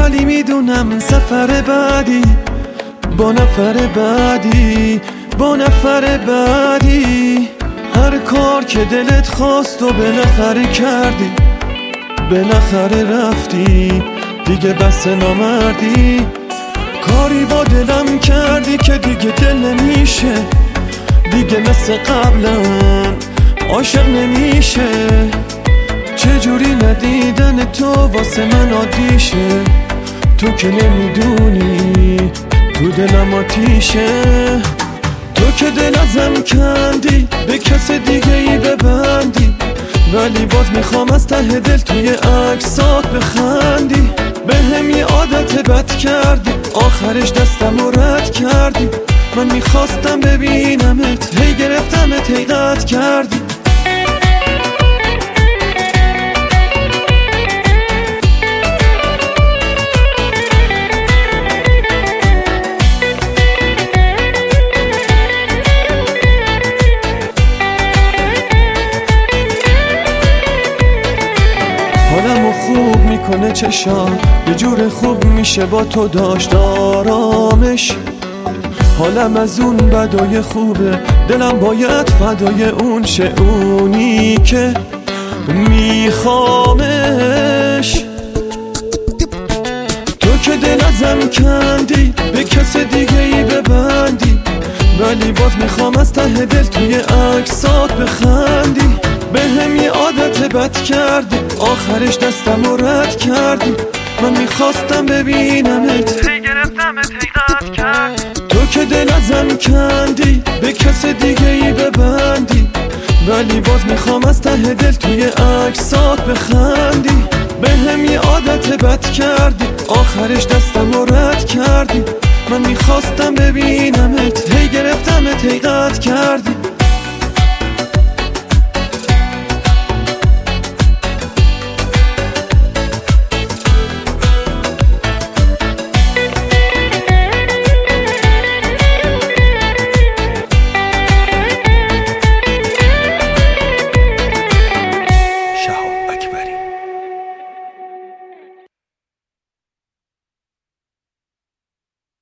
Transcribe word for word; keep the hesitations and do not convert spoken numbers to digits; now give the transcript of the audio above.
ولی میدونم سفر بعدی با نفر بعدی با نفر بعدی هر کار که دلت خواست و بالاخره کردی، بالاخره رفتی دیگه بس نامردی. کاری با دلم کردی که دیگه دل نمیشه، دیگه مثل قبلا عاشق نمیشه. چجوری ندیدن تو واسه من عادیشه، تو که نمیدونی تو دلم آتیشه. تو که دل ازم کندی به کس دیگه ای ببندی، ولی باز میخوام از ته دل توی عکسات بخندی. به هم یه عادت بد کردی، آخرش دستم رو رد کردی. من میخواستم ببینمت، هی گرفتمت هی قطع کردی. حالمو خوب میکنه چشام، یه جور خوب میشه با تو داشت آرامش. حالم از اون بدای خوبه، دلم باید فدای اون شه، اونی که میخوامش. تو که دل ازم کندی به کس دیگه ای ببندی، ولی باز میخوام از ته دل توی عکسات بخندی. به هم یه عادت بد کردی، آخرش دستم رو رد کردی. من میخواستم ببینمت، هی گرفتمت هی قطع کردی. تو که دل ازم کندی به کس دیگه ای ببندی، ولی باز میخوام از ته دل توی عکسات بخندی. به هم یه عادت بد کردی، آخرش دستم رو رد کردی. من میخواستم ببینمت، هی گرفتمت هی قطع کردی.